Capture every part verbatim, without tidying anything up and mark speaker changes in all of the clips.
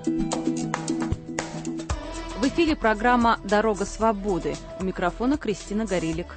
Speaker 1: В эфире программа «Дорога свободы». У микрофона Кристина Горелик.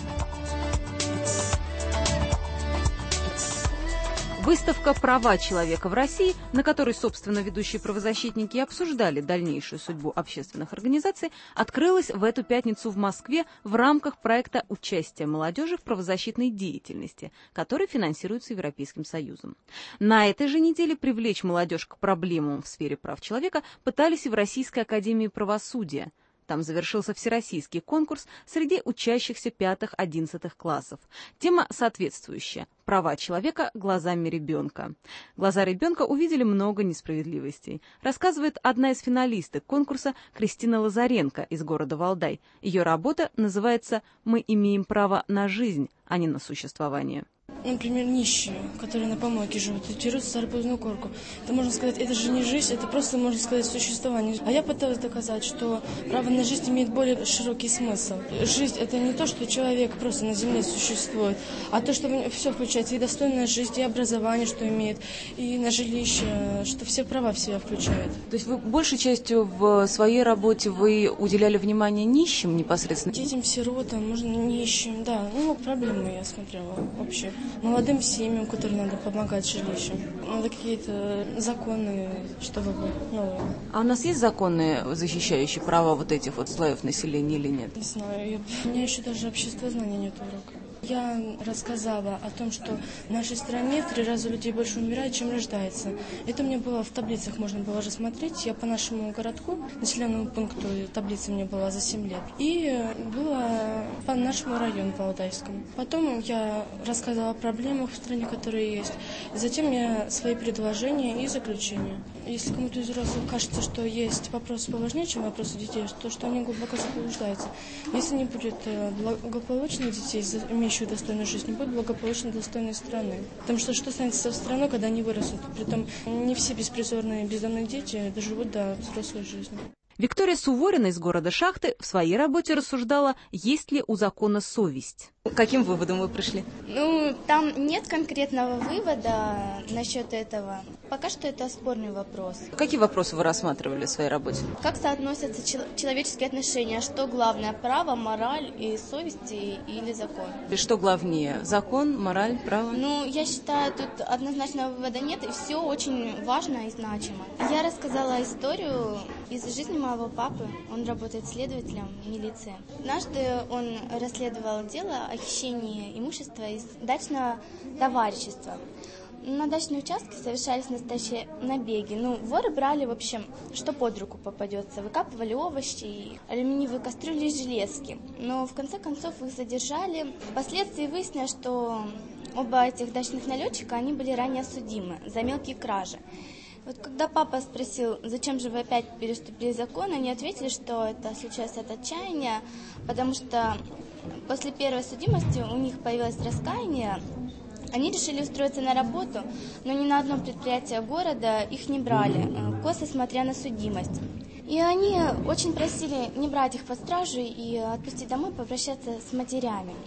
Speaker 1: Выставка «Права человека в России», на которой, собственно, ведущие правозащитники обсуждали дальнейшую судьбу общественных организаций, открылась в эту пятницу в Москве в рамках проекта «Участие молодежи в правозащитной деятельности», который финансируется Европейским Союзом. На этой же неделе привлечь молодежь к проблемам в сфере прав человека пытались и в Российской академии правосудия. Там завершился всероссийский конкурс среди учащихся пятых-одиннадцатых классов. Тема соответствующая – «Права человека глазами ребенка». Глаза ребенка увидели много несправедливостей, рассказывает одна из финалисток конкурса Кристина Лазаренко из города Валдай. Ее работа называется «Мы имеем право на жизнь, а не на существование».
Speaker 2: Например, нищие, которые на помойке живут, и дерутся за арбузную корку. Это, можно сказать, это же не жизнь, это просто, можно сказать, существование. А я пыталась доказать, что право на жизнь имеет более широкий смысл. Жизнь – это не то, что человек просто на земле существует, а то, что все включается, и достойная жизнь, и образование, что имеет, и на жилище, что все права в себя включает.
Speaker 1: То есть вы большей частью в своей работе вы уделяли внимание нищим непосредственно?
Speaker 2: Детям, сиротам, можно нищим, да. Ну, проблемы я смотрела вообще. Молодым семьям, которым надо помогать жилищем. Надо какие-то законы, чтобы были новые.
Speaker 1: А у нас есть законы, защищающие права вот этих вот слоев населения или нет?
Speaker 2: Не знаю. Я... У меня еще даже обществознания нет урока. Я рассказала о том, что в нашей стране в три раза людей больше умирает, чем рождается. Это мне было в таблицах, можно было же смотреть. Я по нашему городку, населенному пункту, таблица мне была за семь лет. И было по нашему району, по Валдайскому. Потом я рассказала о проблемах в стране, которые есть. И затем я свои предложения и заключения. Если кому-то из взрослых кажется, что есть вопросы поважнее, чем вопросы детей, то что они глубоко заблуждаются. Если не будет благополучных детей, имеющих достойную жизнь, не будет благополучной достойной страны. Потому что что станется со страной, когда они вырастут? Притом не все беспризорные бездомные дети доживут до взрослой жизни.
Speaker 1: Виктория Суворина из города Шахты в своей работе рассуждала, есть ли у закона совесть. К каким выводам вы пришли?
Speaker 3: Ну, там нет конкретного вывода насчет этого. Пока что это спорный вопрос.
Speaker 1: Какие вопросы вы рассматривали в своей работе?
Speaker 3: Как соотносятся чел- человеческие отношения? Что главное, право, мораль и совесть и- или закон?
Speaker 1: И что главнее, закон, мораль, право?
Speaker 3: Ну, я считаю, тут однозначного вывода нет, и все очень важно и значимо. Я рассказала историю из жизни моего папы. Он работает следователем в милиции. Однажды он расследовал дело о хищении имущества из дачного товарищества. На дачные участки совершались настоящие набеги. Ну, воры брали, в общем, что под руку попадется. Выкапывали овощи, алюминиевые кастрюли и железки. Но в конце концов их задержали. Впоследствии выяснилось, что оба этих дачных налетчика, они были ранее судимы за мелкие кражи. Вот когда папа спросил, зачем же вы опять переступили закон, они ответили, что это случилось от отчаяния, потому что после первой судимости у них появилось раскаяние. Они решили устроиться на работу, но ни на одном предприятии города их не брали, косо смотря на судимость. И они очень просили не брать их под стражу и отпустить домой, попрощаться с матерями.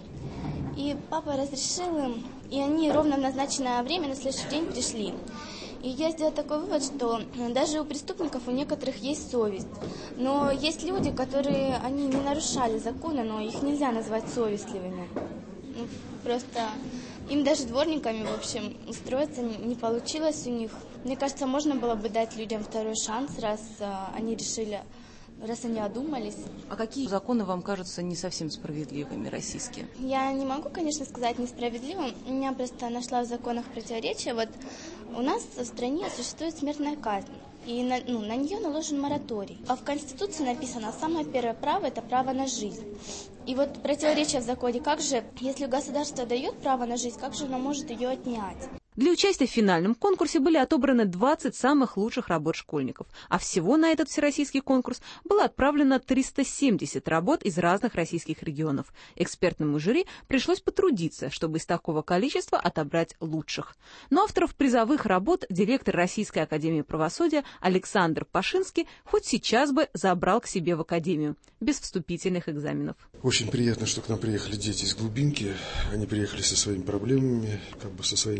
Speaker 3: И папа разрешил им, и они ровно в назначенное время на следующий день пришли. И я сделала такой вывод, что даже у преступников у некоторых есть совесть. Но есть люди, которые, они не нарушали законы, но их нельзя назвать совестливыми. Ну, просто им даже дворниками, в общем, устроиться не получилось у них. Мне кажется, можно было бы дать людям второй шанс, раз а, они решили, раз они одумались.
Speaker 1: А какие законы вам кажутся не совсем справедливыми, российские?
Speaker 3: Я не могу, конечно, сказать несправедливым. Я просто нашла в законах противоречия. Вот у нас в стране существует смертная казнь. И на, ну, на нее наложен мораторий. А в Конституции написано, самое первое право – это право на жизнь. И вот противоречие в законе, как же, если государство дает право на жизнь, как же оно может ее отнять?
Speaker 1: Для участия в финальном конкурсе были отобраны двадцать самых лучших работ школьников, а всего на этот всероссийский конкурс было отправлено триста семьдесят работ из разных российских регионов. Экспертному жюри пришлось потрудиться, чтобы из такого количества отобрать лучших. Но авторов призовых работ директор Российской академии правосудия Александр Пашинский хоть сейчас бы забрал к себе в академию, без вступительных экзаменов.
Speaker 4: Очень приятно, что к нам приехали дети из глубинки. Они приехали со своими проблемами, как бы со своим видением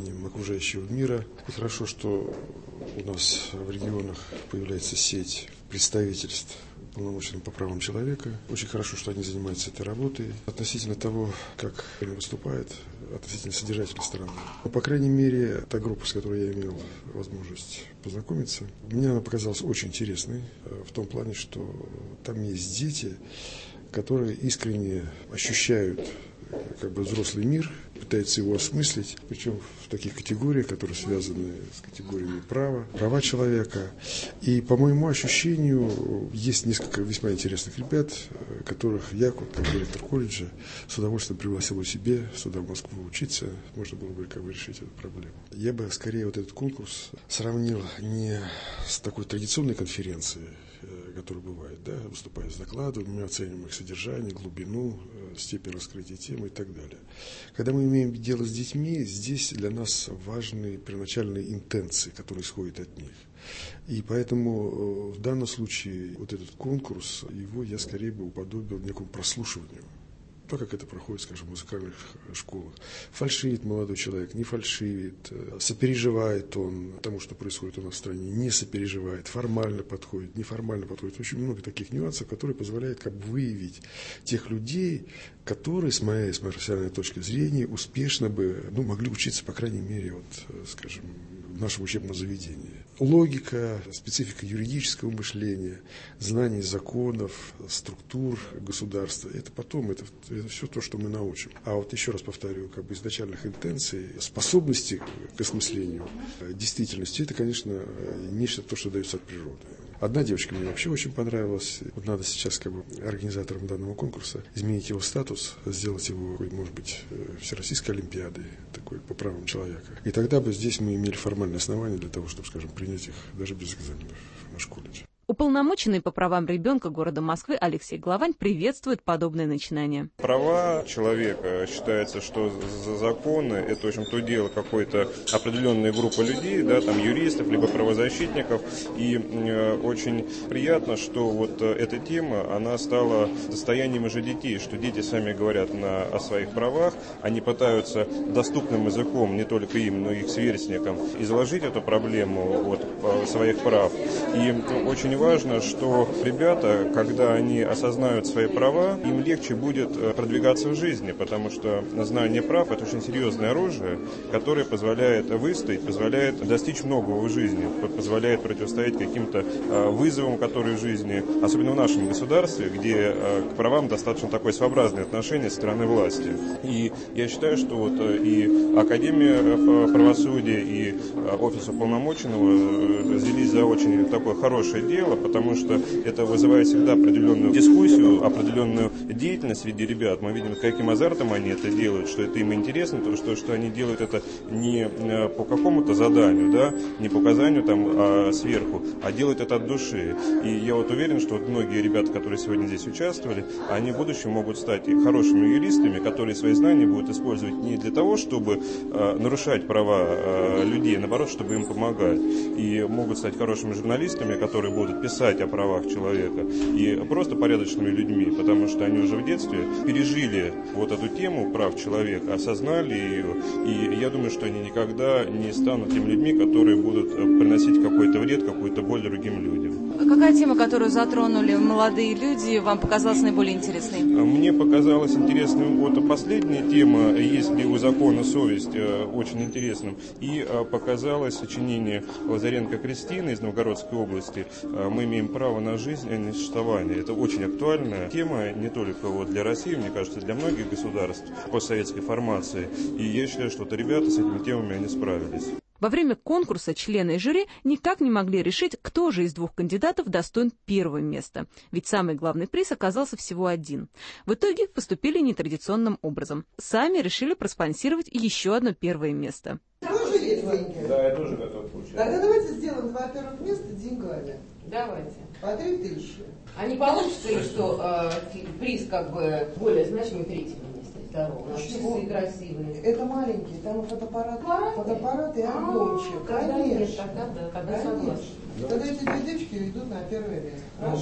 Speaker 4: знанием окружающего мира. И хорошо, что у нас в регионах появляется сеть представительств полномоченным по правам человека. Очень хорошо, что они занимаются этой работой. Относительно того, как они выступают, относительно содержательной стороны. Но, по крайней мере, та группа, с которой я имел возможность познакомиться, мне она показалась очень интересной в том плане, что там есть дети, которые искренне ощущают как бы взрослый мир, пытаются его осмыслить, причем в таких категориях, которые связаны с категориями права, права человека. И, по моему ощущению, есть несколько весьма интересных ребят, которых я, как директор колледжа, с удовольствием пригласил бы себе сюда, в Москву, учиться. Можно было бы как бы решить эту проблему. Я бы скорее вот этот конкурс сравнил не с такой традиционной конференцией, которые бывают, да, выступая с докладом, мы оцениваем их содержание, глубину, степень раскрытия темы и так далее. Когда мы имеем дело с детьми, здесь для нас важны первоначальные интенции, которые исходят от них. И поэтому в данном случае вот этот конкурс, его я скорее бы уподобил некому прослушиванию. То, как это проходит, скажем, в музыкальных школах. Фальшивит молодой человек, не фальшивит, сопереживает он тому, что происходит у нас в стране, не сопереживает, формально подходит, неформально подходит. Очень много таких нюансов, которые позволяют как бы выявить тех людей, которые, с моей, с моей профессиональной точки зрения, успешно бы, ну, могли учиться, по крайней мере, вот, скажем, в нашем учебном заведении. Логика, специфика юридического мышления, знание законов, структур государства, это потом, это, это все то, что мы научим. А вот еще раз повторю, как бы изначальных интенций, способности к осмыслению действительности, это, конечно, нечто то, что дается от природы. Одна девочка мне вообще очень понравилась. Вот надо сейчас как бы организаторам данного конкурса изменить его статус, сделать его, может быть, всероссийской олимпиадой, такой по правам человека. И тогда бы здесь мы имели формальное основание для того, чтобы, скажем, принять их даже без экзаменов в наш колледж.
Speaker 1: Уполномоченный по правам ребенка города Москвы Алексей Главань приветствует подобное начинание.
Speaker 5: Права человека, считается, что за законы это, в общем, то дело какой-то определенной группы людей, да, там юристов, либо правозащитников. И э, очень приятно, что вот эта тема, она стала достоянием уже детей, что дети сами говорят на, о своих правах, они пытаются доступным языком, не только им, но и их сверстникам, изложить эту проблему вот, своих прав. И очень важно, что ребята, когда они осознают свои права, им легче будет продвигаться в жизни, потому что знание прав – это очень серьезное оружие, которое позволяет выстоять, позволяет достичь многого в жизни, позволяет противостоять каким-то вызовам, которые в жизни, особенно в нашем государстве, где к правам достаточно такое своеобразное отношение со стороны власти. И я считаю, что вот и Академия правосудия, и Офис уполномоченного взялись за очень такое хорошее дело, потому что это вызывает всегда определенную дискуссию, определенную деятельность среди ребят. Мы видим, каким азартом они это делают, что это им интересно, то, что, что они делают это не по какому-то заданию, да, не по указанию там, а сверху, а делают это от души. И я вот уверен, что вот многие ребята, которые сегодня здесь участвовали, они в будущем могут стать и хорошими юристами, которые свои знания будут использовать не для того, чтобы э, нарушать права э, людей, а наоборот, чтобы им помогать. И могут стать хорошими журналистами, которые будут писать о правах человека, и просто порядочными людьми, потому что они уже в детстве пережили вот эту тему прав человека, осознали ее, и я думаю, что они никогда не станут теми людьми, которые будут приносить какой-то вред, какую-то боль другим людям.
Speaker 1: Какая тема, которую затронули молодые люди, вам показалась наиболее интересной?
Speaker 5: Мне показалась интересной вот последняя тема, есть ли у закона совесть, очень интересным, и показалось сочинение Лазаренко Кристины из Новгородской области «Мы имеем право на жизнь и на существование». Это очень актуальная тема, не только вот для России, мне кажется, для многих государств постсоветской формации. И я считаю, что вот ребята с этими темами они справились.
Speaker 1: Во время конкурса члены жюри никак не могли решить, кто же из двух кандидатов достоин первого места, ведь самый главный приз оказался всего один. В итоге поступили нетрадиционным образом. Сами решили проспонсировать еще одно первое место.
Speaker 6: Тоже есть деньги?
Speaker 5: Да, я тоже готов получать.
Speaker 6: Тогда давайте сделаем два первых места деньгами.
Speaker 7: Давайте.
Speaker 6: По три тысячи.
Speaker 7: А не получится ли, что э, приз как бы более значимый третьего места, второго? У нас часы красивые.
Speaker 6: Это маленькие, там фотоаппарат, фотоаппарат и альбомчик.
Speaker 7: А,
Speaker 6: Конечно.
Speaker 7: нет, тогда, да, тогда согласна.
Speaker 6: Тогда эти две девочки идут на первое место. Хорошо?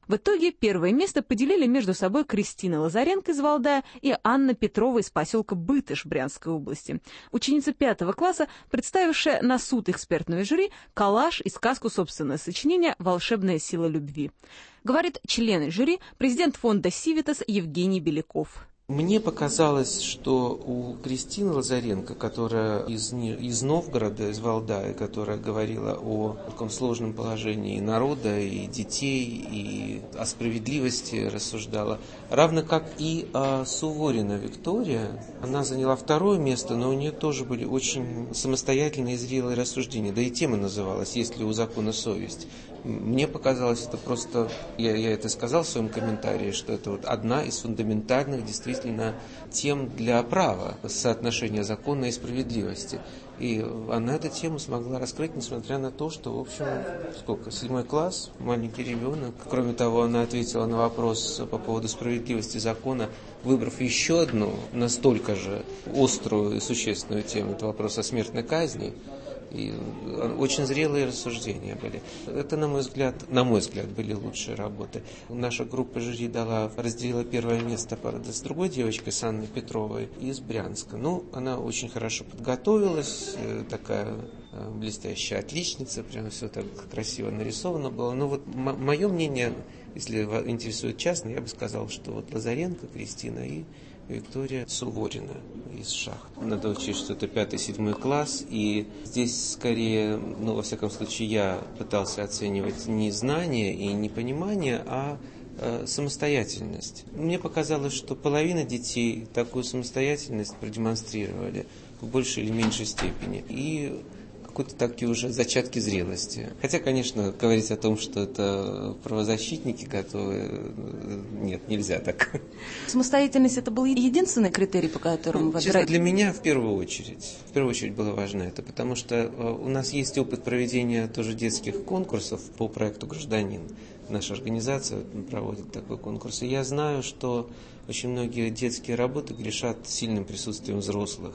Speaker 1: В итоге первое место поделили между собой Кристина Лазаренко из Валдая и Анна Петрова из поселка Бытыш Брянской области. Ученица пятого класса, представившая на суд экспертного жюри коллаж и сказку собственного сочинения «Волшебная сила любви». Говорит член жюри, президент фонда «Сивитас» Евгений Беляков.
Speaker 8: Мне показалось, что у Кристины Лазаренко, которая из, из Новгорода, из Валдая, которая говорила о таком сложном положении народа и детей, и о справедливости рассуждала, равно как и о Суворина Виктория, она заняла второе место, но у нее тоже были очень самостоятельные и зрелые рассуждения, да и тема называлась «Есть ли у закона совесть?». Мне показалось, это просто, я, я это сказал в своем комментарии, что это вот одна из фундаментальных действительно тем для права, соотношения закона и справедливости. И она эту тему смогла раскрыть, несмотря на то, что, в общем, сколько, седьмой класс, маленький ребенок. Кроме того, она ответила на вопрос по поводу справедливости закона, выбрав еще одну, настолько же острую и существенную тему, это вопрос о смертной казни. И очень зрелые рассуждения были. Это, на мой взгляд, на мой взгляд, были лучшие работы. Наша группа жюри дала, разделила первое место с другой девочкой, с Анной Петровой из Брянска. Ну, она очень хорошо подготовилась, такая блестящая отличница, прям все так красиво нарисовано было. Но вот м- мое мнение, если вас интересует частно, я бы сказал, что вот Лазаренко, Кристина и Виктория Суворина из Шахт. Надо учесть, что это пятый-седьмой класс, и здесь скорее, ну, во всяком случае, я пытался оценивать не знание и не понимание, а э, самостоятельность. Мне показалось, что половина детей такую самостоятельность продемонстрировали в большей или меньшей степени. И какие-то такие уже зачатки зрелости. Хотя, конечно, говорить о том, что это правозащитники готовы, нет, нельзя так.
Speaker 9: Самостоятельность — это был единственный критерий, по которому вы
Speaker 8: Честно, для меня в первую очередь. В первую очередь было важно это, потому что у нас есть опыт проведения тоже детских конкурсов по проекту «Гражданин». Наша организация проводит такой конкурс. И я знаю, что очень многие детские работы грешат сильным присутствием взрослых.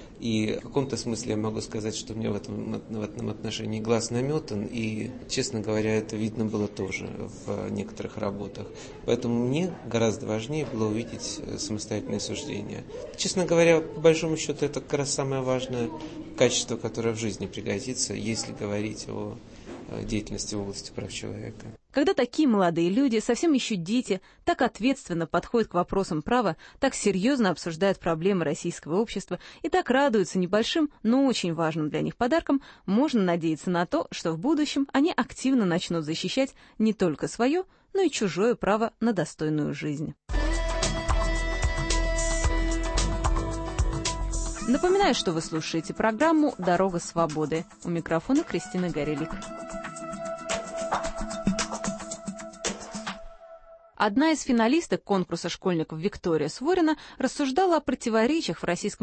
Speaker 8: И в каком-то смысле я могу сказать, что мне в этом, в этом отношении глаз наметан, и, честно говоря, это видно было тоже в некоторых работах. Поэтому мне гораздо важнее было увидеть самостоятельное суждение. Честно говоря, по большому счету, это как раз самое важное качество, которое в жизни пригодится, если говорить о деятельности в области прав человека.
Speaker 1: Когда такие молодые люди, совсем еще дети, так ответственно подходят к вопросам права, так серьезно обсуждают проблемы российского общества и так радуются небольшим, но очень важным для них подаркам, можно надеяться на то, что в будущем они активно начнут защищать не только свое, но и чужое право на достойную жизнь. Напоминаю, что вы слушаете программу «Дорога свободы». У микрофона Кристина Горелик. Одна из финалисток конкурса школьников Виктория Суворина рассуждала о противоречиях в российском